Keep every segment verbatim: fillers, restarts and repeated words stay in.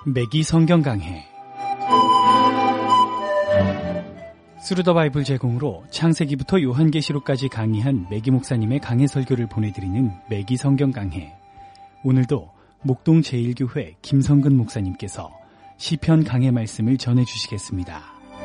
매기 성경 강해 스루더 바이블 제공으로 창세기부터 요한계시록까지 강의한 매기 목사님의 강해 설교를 보내드리는 매기 성경 강해. 오늘도 목동 제일교회 김성근 목사님께서 시편 강해 말씀을 전해주시겠습니다.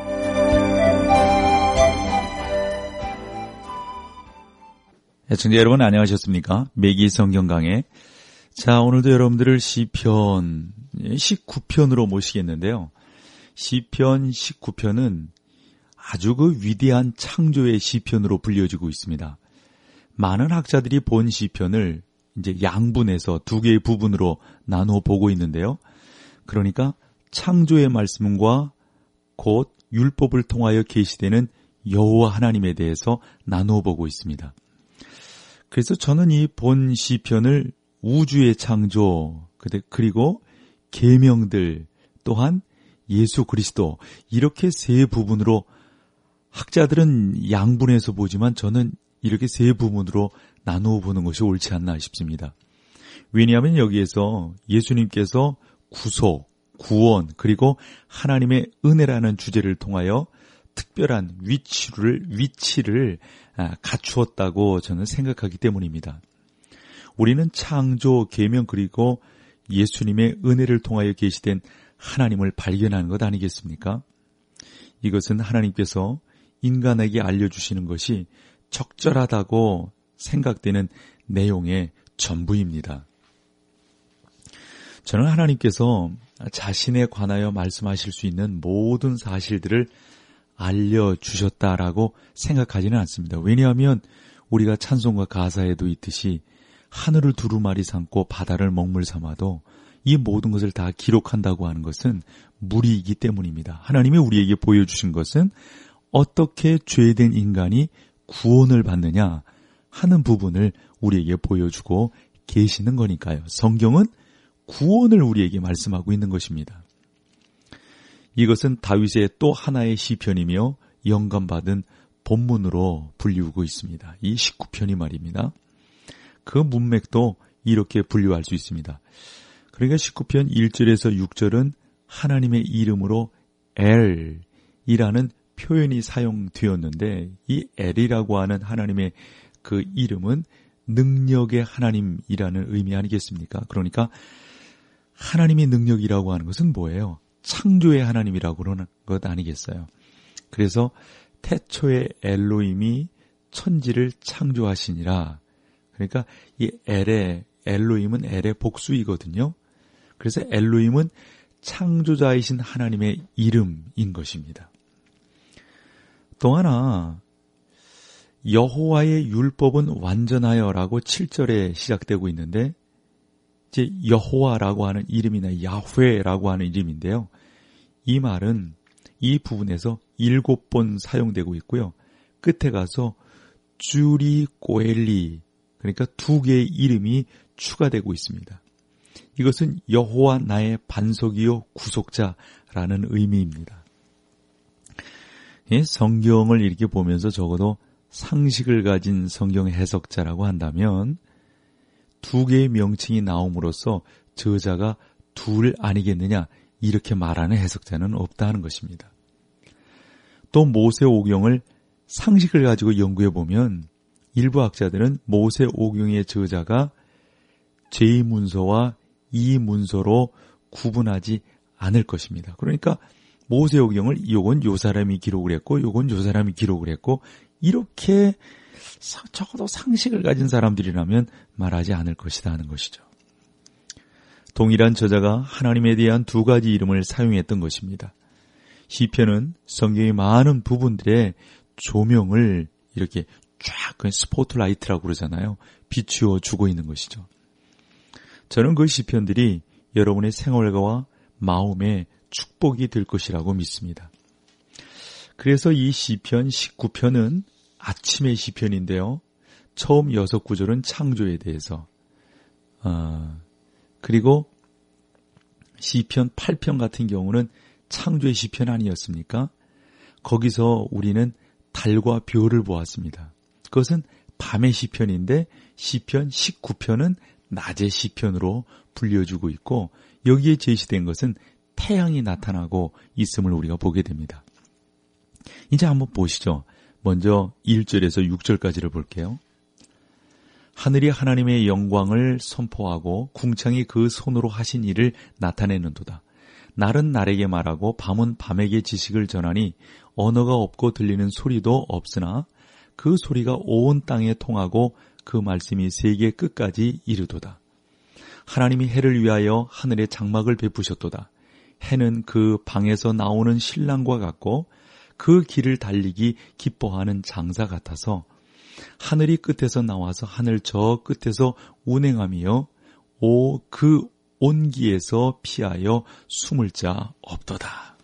애청자 여러분 안녕하셨습니까? 매기 성경 강해. 자, 오늘도 여러분들을 시편 십구 편으로 모시겠는데요. 시편 십구 편은 아주 그 위대한 창조의 시편으로 불려지고 있습니다. 많은 학자들이 본 시편을 이제 양분해서 두 개의 부분으로 나누어 보고 있는데요. 그러니까 창조의 말씀과 곧 율법을 통하여 계시되는 여호와 하나님에 대해서 나누어 보고 있습니다. 그래서 저는 이 본 시편을 우주의 창조, 그리고 계명들, 또한 예수 그리스도, 이렇게 세 부분으로 학자들은 양분해서 보지만 저는 이렇게 세 부분으로 나누어 보는 것이 옳지 않나 싶습니다. 왜냐하면 여기에서 예수님께서 구속, 구원, 그리고 하나님의 은혜라는 주제를 통하여 특별한 위치를, 위치를 갖추었다고 저는 생각하기 때문입니다. 우리는 창조, 계명, 그리고 예수님의 은혜를 통하여 계시된 하나님을 발견하는 것 아니겠습니까? 이것은 하나님께서 인간에게 알려주시는 것이 적절하다고 생각되는 내용의 전부입니다. 저는 하나님께서 자신에 관하여 말씀하실 수 있는 모든 사실들을 알려주셨다라고 생각하지는 않습니다. 왜냐하면 우리가 찬송가 가사에도 있듯이 하늘을 두루마리 삼고 바다를 먹물 삼아도 이 모든 것을 다 기록한다고 하는 것은 무리이기 때문입니다. 하나님이 우리에게 보여주신 것은 어떻게 죄된 인간이 구원을 받느냐 하는 부분을 우리에게 보여주고 계시는 거니까요. 성경은 구원을 우리에게 말씀하고 있는 것입니다. 이것은 다윗의 또 하나의 시편이며 영감받은 본문으로 불리우고 있습니다. 이 십구 편이 말입니다. 그 문맥도 이렇게 분류할 수 있습니다. 그러니까 십구 편 일 절에서 육 절은 하나님의 이름으로 엘이라는 표현이 사용되었는데 이 엘이라고 하는 하나님의 그 이름은 능력의 하나님이라는 의미 아니겠습니까? 그러니까 하나님의 능력이라고 하는 것은 뭐예요? 창조의 하나님이라고 그러는 것 아니겠어요? 그래서 태초에 엘로힘이 천지를 창조하시니라. 그러니까 이 엘의 엘로힘은 엘의 복수이거든요. 그래서 엘로힘은 창조자이신 하나님의 이름인 것입니다. 또 하나 여호와의 율법은 완전하여라고 칠 절에 시작되고 있는데 이제 여호와라고 하는 이름이나 야훼라고 하는 이름인데요. 이 말은 이 부분에서 일곱 번 사용되고 있고요. 끝에 가서 주리 꼬엘리, 그러니까 두 개의 이름이 추가되고 있습니다. 이것은 여호와 나의 반석이요 구속자라는 의미입니다. 성경을 이렇게 보면서 적어도 상식을 가진 성경 해석자라고 한다면 두 개의 명칭이 나옴으로써 저자가 둘 아니겠느냐 이렇게 말하는 해석자는 없다 하는 것입니다. 또 모세오경을 상식을 가지고 연구해 보면 일부 학자들은 모세오경의 저자가 제이 문서와 이 문서로 구분하지 않을 것입니다. 그러니까 모세오경을 요건 요 사람이 기록을 했고 요건 요 사람이 기록을 했고 이렇게 적어도 상식을 가진 사람들이라면 말하지 않을 것이다 하는 것이죠. 동일한 저자가 하나님에 대한 두 가지 이름을 사용했던 것입니다. 시편은 성경의 많은 부분들의 조명을 이렇게 쫙 스포트라이트라고 그러잖아요. 비추어 주고 있는 것이죠. 저는 그 시편들이 여러분의 생활과 마음의 축복이 될 것이라고 믿습니다. 그래서 이 시편 십구 편은 아침의 시편인데요. 처음 여섯 구절은 창조에 대해서, 어, 그리고 시편 팔 편 같은 경우는 창조의 시편 아니었습니까? 거기서 우리는 달과 별을 보았습니다. 그것은 밤의 시편인데 시편 십구 편은 낮의 시편으로 불려주고 있고 여기에 제시된 것은 태양이 나타나고 있음을 우리가 보게 됩니다. 이제 한번 보시죠. 먼저 일 절에서 육 절까지를 볼게요. 하늘이 하나님의 영광을 선포하고 궁창이 그 손으로 하신 일을 나타내는도다. 날은 날에게 말하고 밤은 밤에게 지식을 전하니 언어가 없고 들리는 소리도 없으나 그 소리가 온 땅에 통하고 그 말씀이 세계 끝까지 이르도다. 하나님이 해를 위하여 하늘에 장막을 베푸셨도다. 해는 그 방에서 나오는 신랑과 같고 그 길을 달리기 기뻐하는 장사 같아서 하늘이 끝에서 나와서 하늘 저 끝에서 운행하며 오 그 온기에서 피하여 숨을 자 없도다.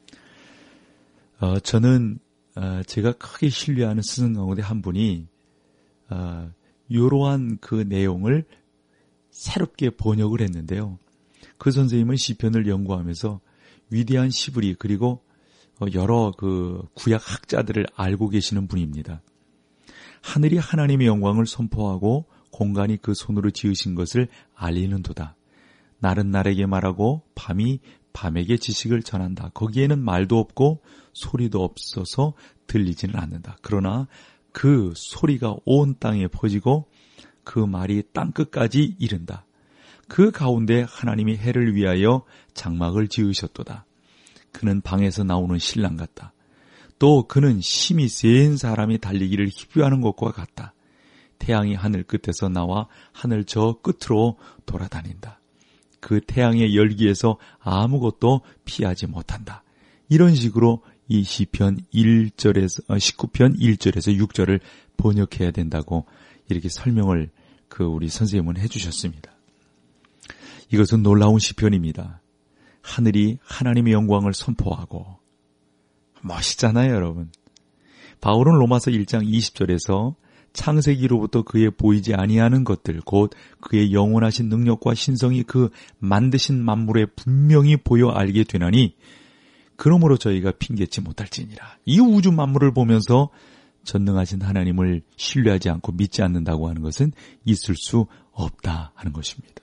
어, 저는 어, 제가 크게 신뢰하는 스승 가운데 한 분이 어, 이러한 그 내용을 새롭게 번역을 했는데요. 그 선생님은 시편을 연구하면서 위대한 시브리 그리고 여러 그 구약 학자들을 알고 계시는 분입니다. 하늘이 하나님의 영광을 선포하고 공간이 그 손으로 지으신 것을 알리는도다. 날은 날에게 말하고 밤이 밤에게 지식을 전한다. 거기에는 말도 없고 소리도 없어서 들리지는 않는다. 그러나 그 소리가 온 땅에 퍼지고 그 말이 땅끝까지 이른다. 그 가운데 하나님이 해를 위하여 장막을 지으셨도다. 그는 방에서 나오는 신랑 같다. 또 그는 심히 센 사람이 달리기를 희비하는 것과 같다. 태양이 하늘 끝에서 나와 하늘 저 끝으로 돌아다닌다. 그 태양의 열기에서 아무것도 피하지 못한다. 이런 식으로 이 시편 일 절에서 십구 편 일 절에서 육 절을 번역해야 된다고 이렇게 설명을 그 우리 선생님은 해주셨습니다. 이것은 놀라운 시편입니다. 하늘이 하나님의 영광을 선포하고 멋있잖아요, 여러분. 바울은 로마서 일 장 이십 절에서 창세기로부터 그의 보이지 아니하는 것들 곧 그의 영원하신 능력과 신성이 그 만드신 만물에 분명히 보여 알게 되나니 그러므로 저희가 핑계치 못할지니라. 이 우주 만물을 보면서 전능하신 하나님을 신뢰하지 않고 믿지 않는다고 하는 것은 있을 수 없다 하는 것입니다.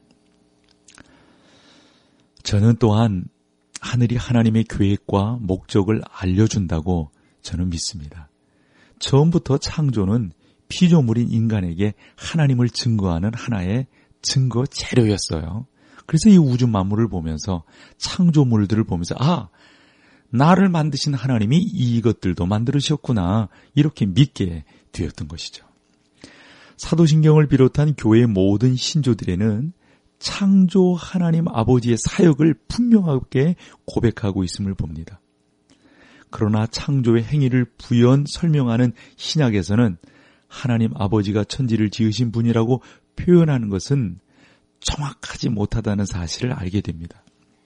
저는 또한 하늘이 하나님의 계획과 목적을 알려준다고 저는 믿습니다. 처음부터 창조는 피조물인 인간에게 하나님을 증거하는 하나의 증거 재료였어요. 그래서 이 우주 만물을 보면서 창조물들을 보면서 아, 나를 만드신 하나님이 이것들도 만들으셨구나 이렇게 믿게 되었던 것이죠. 사도신경을 비롯한 교회의 모든 신조들에는 창조 하나님 아버지의 사역을 분명하게 고백하고 있음을 봅니다. 그러나 창조의 행위를 부연 설명하는 신약에서는 하나님 아버지가 천지를 지으신 분이라고 표현하는 것은 정확하지 못하다는 사실을 알게 됩니다.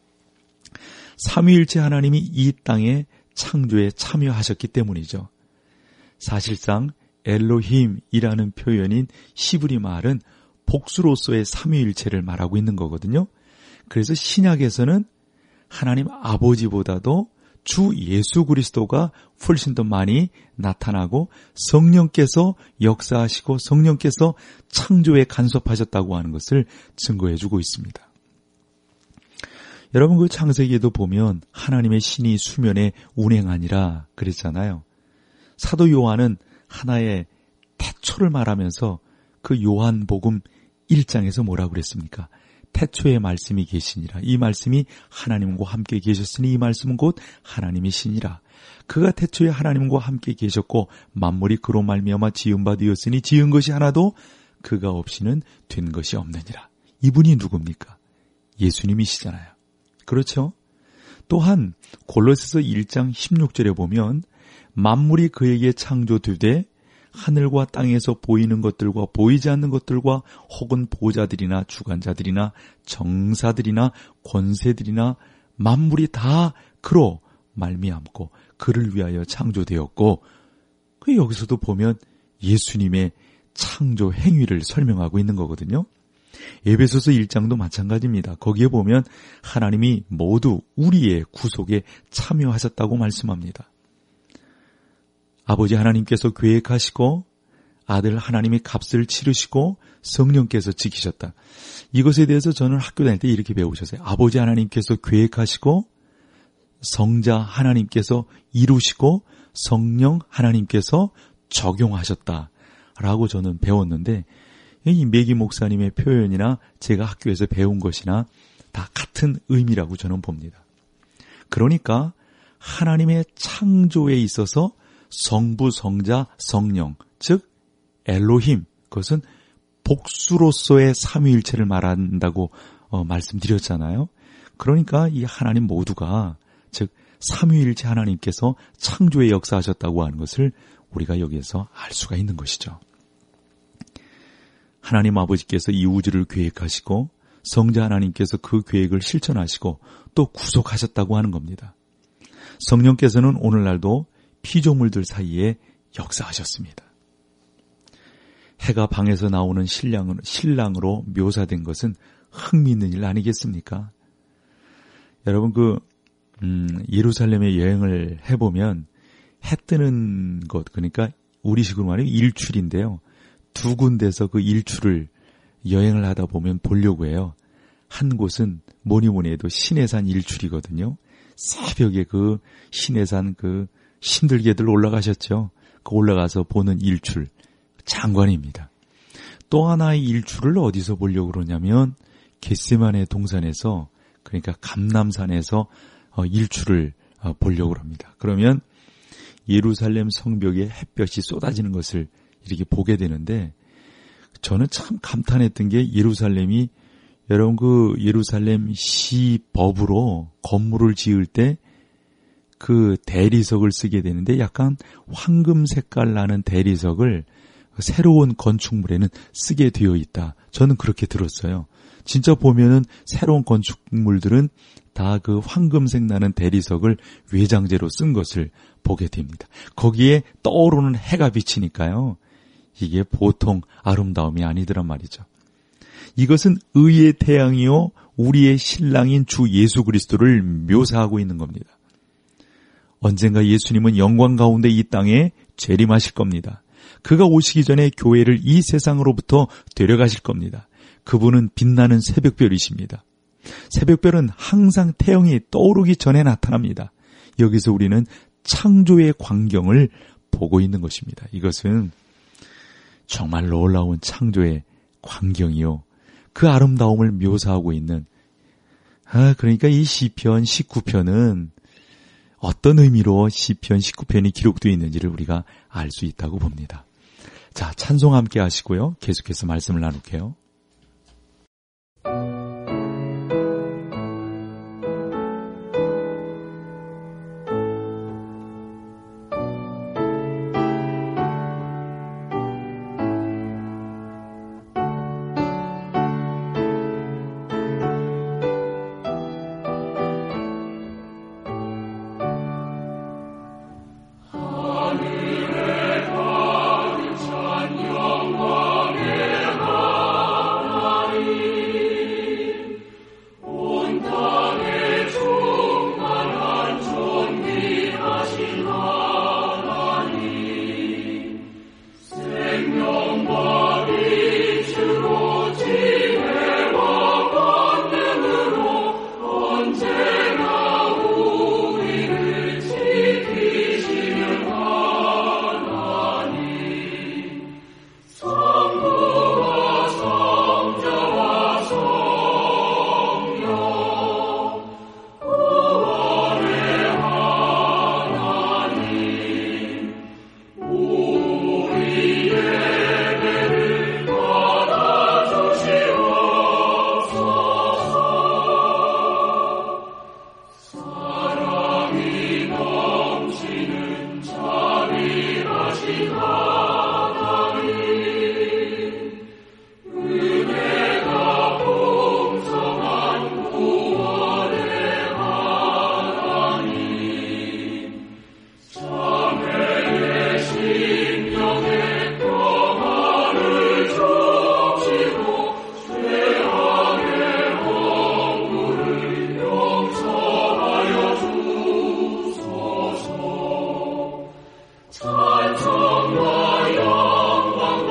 삼위일체 하나님이 이 땅의 창조에 참여하셨기 때문이죠. 사실상 엘로힘이라는 표현인 시브리 말은 복수로서의 삼위일체를 말하고 있는 거거든요. 그래서 신약에서는 하나님 아버지보다도 주 예수 그리스도가 훨씬 더 많이 나타나고 성령께서 역사하시고 성령께서 창조에 간섭하셨다고 하는 것을 증거해주고 있습니다. 여러분 그 창세기에도 보면 하나님의 신이 수면에 운행하니라 그랬잖아요. 사도 요한은 하나의 태초를 말하면서 그 요한복음 일 장에서 뭐라고 그랬습니까? 태초에 말씀이 계시니라. 이 말씀이 하나님과 함께 계셨으니 이 말씀은 곧 하나님의 신이라. 그가 태초에 하나님과 함께 계셨고 만물이 그로 말미암아 지은 바 되었으니 지은 것이 하나도 그가 없이는 된 것이 없느니라. 이분이 누굽니까? 예수님이시잖아요. 그렇죠? 또한 골로새서 일 장 십육 절에 보면 만물이 그에게 창조되되 하늘과 땅에서 보이는 것들과 보이지 않는 것들과 혹은 보좌들이나 주관자들이나 정사들이나 권세들이나 만물이 다 그로 말미암고 그를 위하여 창조되었고 그 여기서도 보면 예수님의 창조 행위를 설명하고 있는 거거든요. 에베소서 일 장도 마찬가지입니다. 거기에 보면 하나님이 모두 우리의 구속에 참여하셨다고 말씀합니다. 아버지 하나님께서 계획하시고 아들 하나님이 값을 치르시고 성령께서 지키셨다. 이것에 대해서 저는 학교 다닐 때 이렇게 배우셨어요. 아버지 하나님께서 계획하시고 성자 하나님께서 이루시고 성령 하나님께서 적용하셨다라고 저는 배웠는데, 이 매기 목사님의 표현이나 제가 학교에서 배운 것이나 다 같은 의미라고 저는 봅니다. 그러니까 하나님의 창조에 있어서 성부, 성자, 성령, 즉 엘로힘, 그것은 복수로서의 삼위일체를 말한다고 어, 말씀드렸잖아요. 그러니까 이 하나님 모두가, 즉 삼위일체 하나님께서 창조에 역사하셨다고 하는 것을 우리가 여기에서 알 수가 있는 것이죠. 하나님 아버지께서 이 우주를 계획하시고 성자 하나님께서 그 계획을 실천하시고 또 구속하셨다고 하는 겁니다. 성령께서는 오늘날도 피조물들 사이에 역사하셨습니다. 해가 방에서 나오는 신랑으로, 신랑으로 묘사된 것은 흥미있는 일 아니겠습니까? 여러분, 그 음, 예루살렘에 여행을 해보면 해 뜨는 것, 그러니까 우리식으로 말하면 일출인데요. 두 군데서 그 일출을 여행을 하다 보면 보려고 해요. 한 곳은 뭐니 뭐니 해도 시내산 일출이거든요. 새벽에 그 시내산 그 힘들게들 올라가셨죠. 그 올라가서 보는 일출, 장관입니다. 또 하나의 일출을 어디서 보려고 그러냐면 겟세마네 동산에서, 그러니까 감람산에서 일출을 보려고 합니다. 그러면 예루살렘 성벽에 햇볕이 쏟아지는 것을 이렇게 보게 되는데, 저는 참 감탄했던 게, 예루살렘이, 여러분 그 예루살렘 시법으로 건물을 지을 때 그 대리석을 쓰게 되는데 약간 황금 색깔 나는 대리석을 새로운 건축물에는 쓰게 되어 있다. 저는 그렇게 들었어요. 진짜 보면은 새로운 건축물들은 다 그 황금색 나는 대리석을 외장재로 쓴 것을 보게 됩니다. 거기에 떠오르는 해가 비치니까요, 이게 보통 아름다움이 아니더란 말이죠. 이것은 의의 태양이요 우리의 신랑인 주 예수 그리스도를 묘사하고 있는 겁니다. 언젠가 예수님은 영광 가운데 이 땅에 재림하실 겁니다. 그가 오시기 전에 교회를 이 세상으로부터 데려가실 겁니다. 그분은 빛나는 새벽별이십니다. 새벽별은 항상 태양이 떠오르기 전에 나타납니다. 여기서 우리는 창조의 광경을 보고 있는 것입니다. 이것은 정말 놀라운 창조의 광경이요, 그 아름다움을 묘사하고 있는, 아, 그러니까 이 시편 십구 편은 어떤 의미로 시편 십구 편이 기록되어 있는지를 우리가 알 수 있다고 봅니다. 자, 찬송 함께 하시고요, 계속해서 말씀을 나눌게요. 찬송과 영광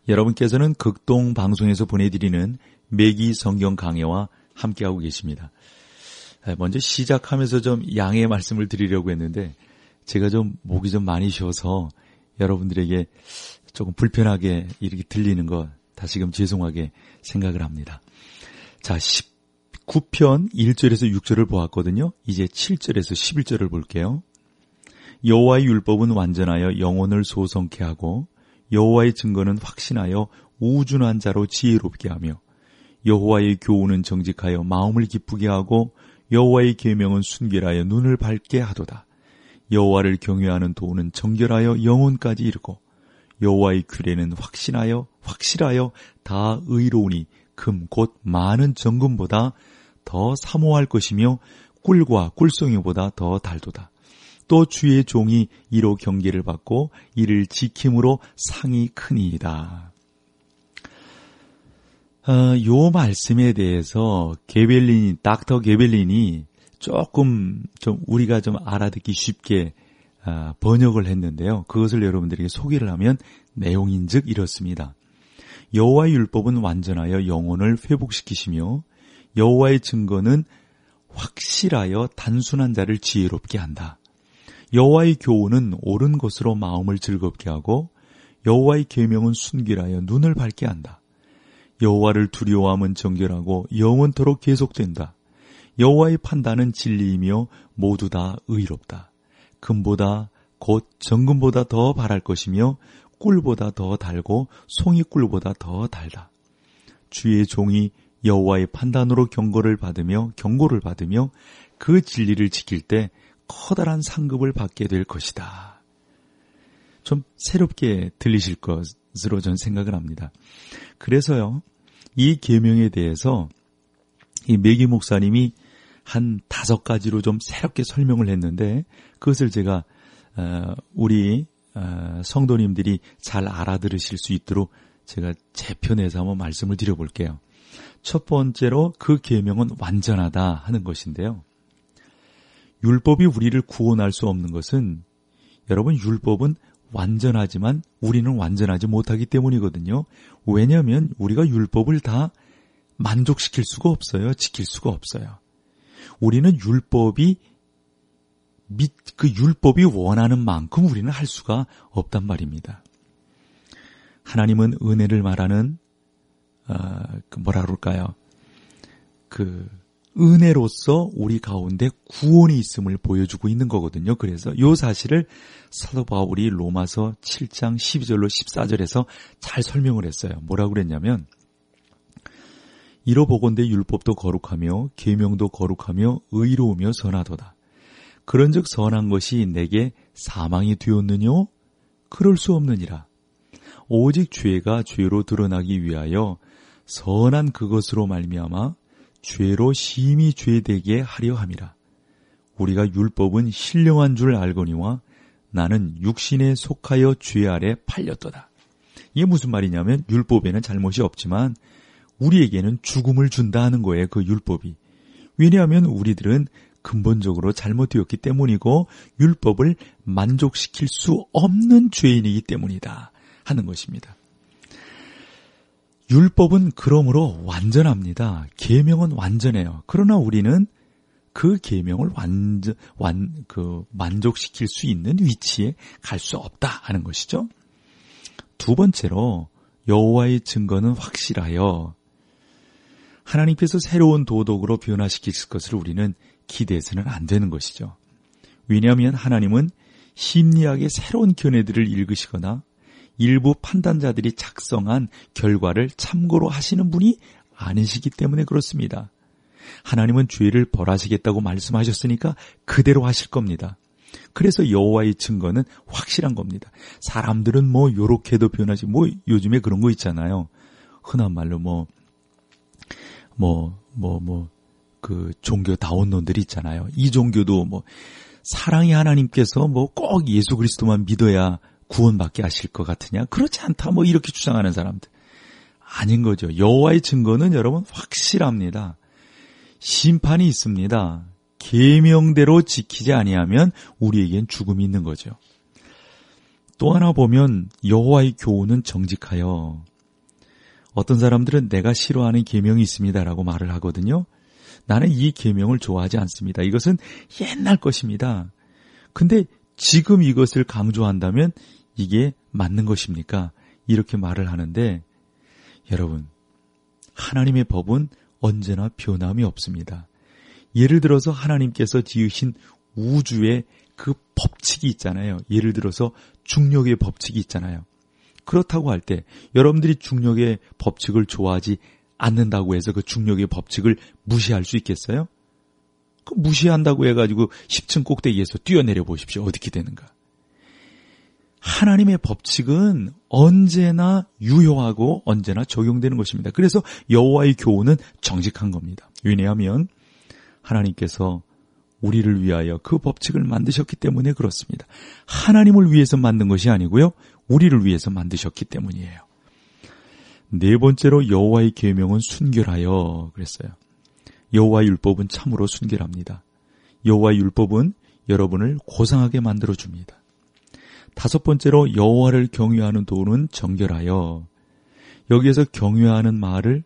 여러분께서는 극동 방송에서 보내드리는 매기 성경 강해와 함께하고 계십니다. 먼저 시작하면서 좀 양해의 말씀을 드리려고 했는데 제가 좀 목이 좀 많이 쉬어서 여러분들에게 조금 불편하게 이렇게 들리는 거 다시금 죄송하게 생각을 합니다. 자, 십구 편 일 절에서 육 절을 보았거든요. 이제 칠 절에서 십일 절을 볼게요. 여호와의 율법은 완전하여 영혼을 소성케 하고 여호와의 증거는 확신하여 우준한 자로 지혜롭게 하며 여호와의 교훈은 정직하여 마음을 기쁘게 하고 여호와의 계명은 순결하여 눈을 밝게 하도다. 여호와를 경외하는 도는 정결하여 영혼까지 이르고 여호와의 규례는 확신하여 확실하여 다 의로우니 금 곧 많은 정금보다 더 사모할 것이며 꿀과 꿀송이보다 더 달도다. 또 주의 종이 이로 경계를 받고 이를 지킴으로 상이 크니이다. 어, 요 말씀에 대해서 게벨린이, 닥터 게벨린이 조금 좀 우리가 좀 알아듣기 쉽게 어, 번역을 했는데요. 그것을 여러분들에게 소개를 하면 내용인즉 이렇습니다. 여호와의 율법은 완전하여 영혼을 회복시키시며 여호와의 증거는 확실하여 단순한 자를 지혜롭게 한다. 여호와의 교훈은 옳은 것으로 마음을 즐겁게 하고 여호와의 계명은 순결하여 눈을 밝게 한다. 여호와를 두려워함은 정결하고 영원토록 계속된다. 여호와의 판단은 진리이며 모두 다 의롭다. 금보다 곧 정금보다 더 바랄 것이며 꿀보다 더 달고 송이꿀보다 더 달다. 주의 종이 여호와의 판단으로 경고를 받으며 경고를 받으며 그 진리를 지킬 때 커다란 상급을 받게 될 것이다. 좀 새롭게 들리실 것으로 저는 생각을 합니다. 그래서요, 이 계명에 대해서 이 매기 목사님이 한 다섯 가지로 좀 새롭게 설명을 했는데 그것을 제가 우리 성도님들이 잘 알아들으실 수 있도록 제가 재편해서 한번 말씀을 드려볼게요. 첫 번째로 그 계명은 완전하다 하는 것인데요. 율법이 우리를 구원할 수 없는 것은 여러분 율법은 완전하지만 우리는 완전하지 못하기 때문이거든요. 왜냐하면 우리가 율법을 다 만족시킬 수가 없어요. 지킬 수가 없어요. 우리는 율법이 그 율법이 원하는 만큼 우리는 할 수가 없단 말입니다. 하나님은 은혜를 말하는 어, 그 뭐라 그럴까요? 그 은혜로서 우리 가운데 구원이 있음을 보여주고 있는 거거든요. 그래서 이 사실을 사도 바울이 로마서 칠 장 십이 절로 십사 절에서 잘 설명을 했어요. 뭐라고 그랬냐면 이로 보건대 율법도 거룩하며 계명도 거룩하며 의로우며 선하도다. 그런즉 선한 것이 내게 사망이 되었느뇨? 그럴 수 없느니라. 오직 죄가 죄로 드러나기 위하여 선한 그것으로 말미암아 죄로 심히 죄되게 하려 함이라. 우리가 율법은 신령한 줄 알거니와 나는 육신에 속하여 죄 아래 팔렸도다. 이게 무슨 말이냐면 율법에는 잘못이 없지만 우리에게는 죽음을 준다 하는 거예요. 그 율법이. 왜냐하면 우리들은 근본적으로 잘못되었기 때문이고 율법을 만족시킬 수 없는 죄인이기 때문이다 하는 것입니다. 율법은 그러므로 완전합니다. 계명은 완전해요. 그러나 우리는 그 계명을 완전 완 그 만족시킬 수 있는 위치에 갈 수 없다 하는 것이죠. 두 번째로 여호와의 증거는 확실하여 하나님께서 새로운 도덕으로 변화시킬 것을 우리는 기대해서는 안 되는 것이죠. 왜냐하면 하나님은 심리학의 새로운 견해들을 읽으시거나 일부 판단자들이 작성한 결과를 참고로 하시는 분이 아니시기 때문에 그렇습니다. 하나님은 죄를 벌하시겠다고 말씀하셨으니까 그대로 하실 겁니다. 그래서 여호와의 증거는 확실한 겁니다. 사람들은 뭐 요렇게도 변하지, 뭐 요즘에 그런 거 있잖아요. 흔한 말로 뭐 뭐 뭐 뭐 그 종교다운 놈들이 있잖아요. 이 종교도 뭐 사랑의 하나님께서 뭐 꼭 예수 그리스도만 믿어야 구원받게 하실 것 같으냐? 그렇지 않다. 뭐 이렇게 주장하는 사람들. 아닌 거죠. 여호와의 증거는 여러분 확실합니다. 심판이 있습니다. 계명대로 지키지 아니하면 우리에겐 죽음이 있는 거죠. 또 하나 보면 여호와의 교훈은 정직하여 어떤 사람들은 내가 싫어하는 계명이 있습니다라고 말을 하거든요. 나는 이 계명을 좋아하지 않습니다. 이것은 옛날 것입니다. 근데 지금 이것을 강조한다면 이게 맞는 것입니까? 이렇게 말을 하는데 여러분, 하나님의 법은 언제나 변함이 없습니다. 예를 들어서 하나님께서 지으신 우주의 그 법칙이 있잖아요. 예를 들어서 중력의 법칙이 있잖아요. 그렇다고 할 때 여러분들이 중력의 법칙을 좋아하지 않는다고 해서 그 중력의 법칙을 무시할 수 있겠어요? 그 무시한다고 해가지고 십 층 꼭대기에서 뛰어내려 보십시오. 어떻게 되는가? 하나님의 법칙은 언제나 유효하고 언제나 적용되는 것입니다. 그래서 여호와의 교훈은 정직한 겁니다. 왜냐하면 하나님께서 우리를 위하여 그 법칙을 만드셨기 때문에 그렇습니다. 하나님을 위해서 만든 것이 아니고요. 우리를 위해서 만드셨기 때문이에요. 네 번째로 여호와의 계명은 순결하여 그랬어요. 여호와의 율법은 참으로 순결합니다. 여호와의 율법은 여러분을 고상하게 만들어줍니다. 다섯 번째로 여호와를 경외하는 도는 정결하여. 여기에서 경외하는 말을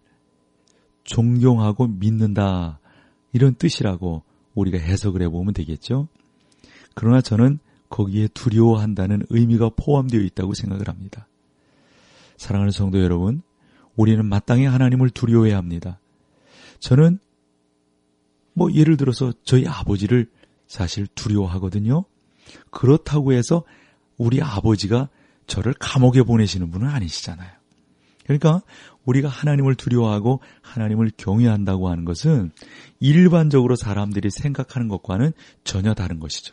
존경하고 믿는다 이런 뜻이라고 우리가 해석을 해보면 되겠죠. 그러나 저는 거기에 두려워한다는 의미가 포함되어 있다고 생각을 합니다. 사랑하는 성도 여러분, 우리는 마땅히 하나님을 두려워해야 합니다. 저는 뭐 예를 들어서 저희 아버지를 사실 두려워하거든요. 그렇다고 해서 우리 아버지가 저를 감옥에 보내시는 분은 아니시잖아요. 그러니까 우리가 하나님을 두려워하고 하나님을 경외한다고 하는 것은 일반적으로 사람들이 생각하는 것과는 전혀 다른 것이죠.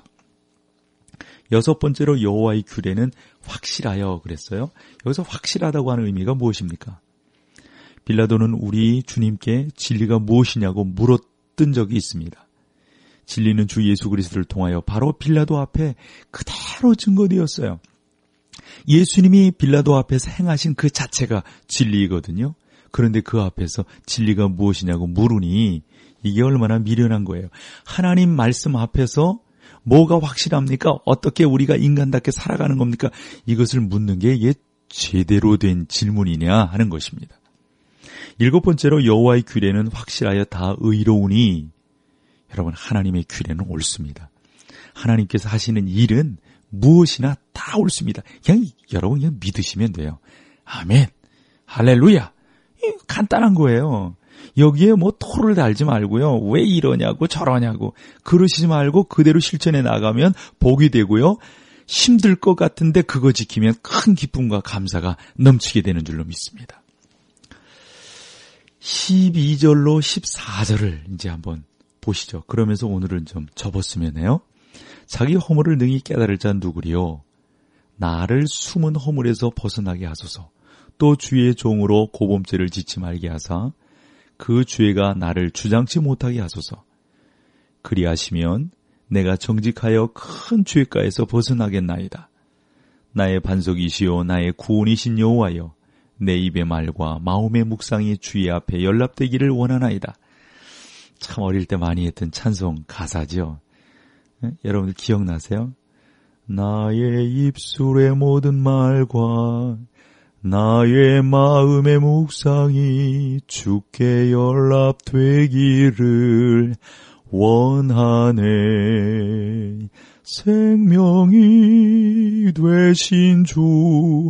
여섯 번째로 여호와의 규례는 확실하여 그랬어요. 여기서 확실하다고 하는 의미가 무엇입니까? 빌라도는 우리 주님께 진리가 무엇이냐고 물었던 적이 있습니다. 진리는 주 예수 그리스도를 통하여 바로 빌라도 앞에 그대로 증거되었어요. 예수님이 빌라도 앞에서 행하신 그 자체가 진리이거든요. 그런데 그 앞에서 진리가 무엇이냐고 물으니 이게 얼마나 미련한 거예요. 하나님 말씀 앞에서 뭐가 확실합니까? 어떻게 우리가 인간답게 살아가는 겁니까? 이것을 묻는 게 이게 제대로 된 질문이냐 하는 것입니다. 일곱 번째로 여호와의 규례는 확실하여 다 의로우니 여러분 하나님의 규례는 옳습니다. 하나님께서 하시는 일은 무엇이나 다 옳습니다. 그냥 여러분 그냥 믿으시면 돼요. 아멘. 할렐루야. 간단한 거예요. 여기에 뭐 토를 달지 말고요. 왜 이러냐고 저러냐고 그러시지 말고 그대로 실천해 나가면 복이 되고요. 힘들 것 같은데 그거 지키면 큰 기쁨과 감사가 넘치게 되는 줄로 믿습니다. 십이 절로 십사 절을 이제 한번 보시죠. 그러면서 오늘은 좀 접었으면 해요. 자기 허물을 능히 깨달을 자 누구리요? 나를 숨은 허물에서 벗어나게 하소서. 또 주의 종으로 고범죄를 짓지 말게 하사 그 죄가 나를 주장치 못하게 하소서. 그리하시면 내가 정직하여 큰 죄가에서 벗어나겠나이다. 나의 반석이시요 나의 구원이신 여호와여, 내 입의 말과 마음의 묵상이 주의 앞에 연락되기를 원하나이다. 참 어릴 때 많이 했던 찬송 가사죠. 네? 여러분들 기억나세요? 나의 입술의 모든 말과 나의 마음의 묵상이 주께 연락되기를 원하네. 생명이 되신 주,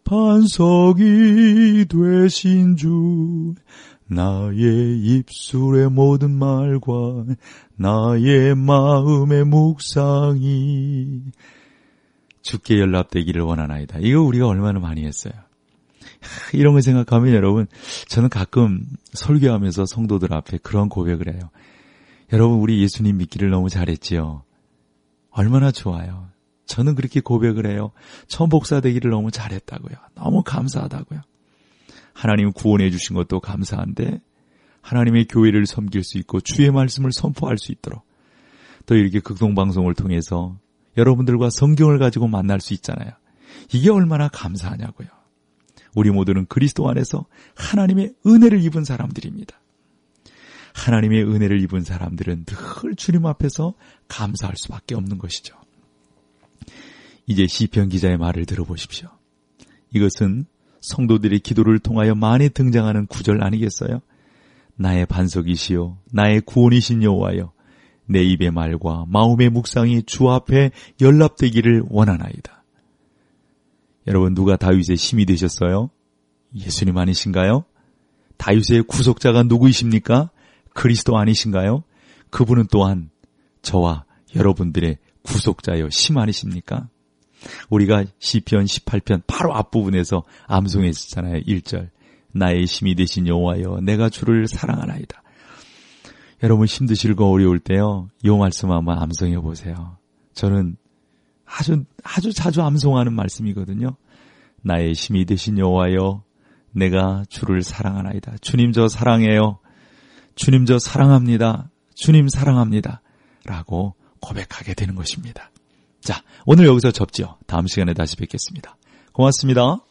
반석이 되신 주, 나의 입술의 모든 말과 나의 마음의 묵상이 주께 연락되기를 원하나이다. 이거 우리가 얼마나 많이 했어요. 이런 걸 생각하면 여러분, 저는 가끔 설교하면서 성도들 앞에 그런 고백을 해요. 여러분, 우리 예수님 믿기를 너무 잘했지요. 얼마나 좋아요. 저는 그렇게 고백을 해요. 처음 복사되기를 너무 잘했다고요. 너무 감사하다고요. 하나님 구원해 주신 것도 감사한데 하나님의 교회를 섬길 수 있고 주의 말씀을 선포할 수 있도록 또 이렇게 극동방송을 통해서 여러분들과 성경을 가지고 만날 수 있잖아요. 이게 얼마나 감사하냐고요. 우리 모두는 그리스도 안에서 하나님의 은혜를 입은 사람들입니다. 하나님의 은혜를 입은 사람들은 늘 주님 앞에서 감사할 수밖에 없는 것이죠. 이제 시편 기자의 말을 들어보십시오. 이것은 성도들의 기도를 통하여 많이 등장하는 구절 아니겠어요? 나의 반석이시요 나의 구원이신 여호와여 내 입의 말과 마음의 묵상이 주 앞에 연락되기를 원하나이다. 여러분, 누가 다윗의 힘이 되셨어요? 예수님 아니신가요? 다윗의 구속자가 누구이십니까? 그리스도 아니신가요? 그분은 또한 저와 여러분들의 구속자여 심 아니십니까? 우리가 시편 십팔 편 바로 앞부분에서 암송했잖아요. 일 절 나의 힘이 되신 여호와여 내가 주를 사랑하나이다. 여러분, 힘드실고 어려울 때요, 이 말씀 한번 암송해 보세요. 저는 아주 아주 자주 암송하는 말씀이거든요. 나의 힘이 되신 여호와여 내가 주를 사랑하나이다. 주님 저 사랑해요. 주님 저 사랑합니다. 주님 사랑합니다. 라고 고백하게 되는 것입니다. 자, 오늘 여기서 접지요. 다음 시간에 다시 뵙겠습니다. 고맙습니다.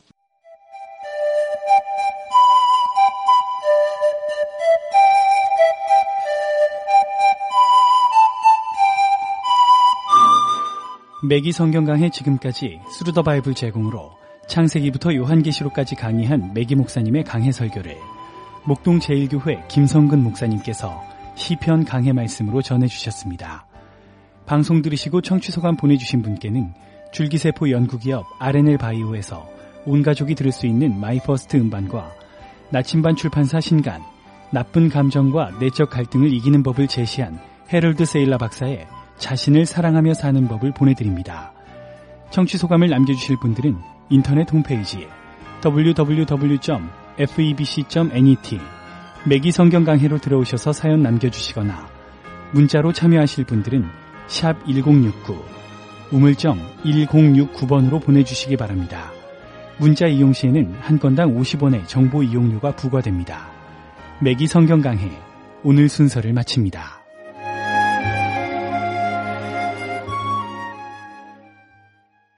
매기 성경 강해 지금까지 스루 더 바이블 제공으로 창세기부터 요한계시록까지 강의한 매기 목사님의 강해 설교를 목동 제일교회 김성근 목사님께서 시편 강해 말씀으로 전해주셨습니다. 방송 들으시고 청취 소감 보내주신 분께는 줄기세포 연구기업 알엔엘 바이오에서 온 가족이 들을 수 있는 마이퍼스트 음반과 나침반 출판사 신간 나쁜 감정과 내적 갈등을 이기는 법을 제시한 해럴드 세일라 박사의 자신을 사랑하며 사는 법을 보내드립니다. 청취 소감을 남겨주실 분들은 인터넷 홈페이지 더블유 더블유 더블유 점 페브이비씨 점 넷 매기 성경 강해로 들어오셔서 사연 남겨주시거나 문자로 참여하실 분들은 샵 일공육구 우물정 일공육구 번으로 보내주시기 바랍니다. 문자 이용 시에는 한 건당 오십 원의 정보 이용료가 부과됩니다. 매기 성경 강해 오늘 순서를 마칩니다.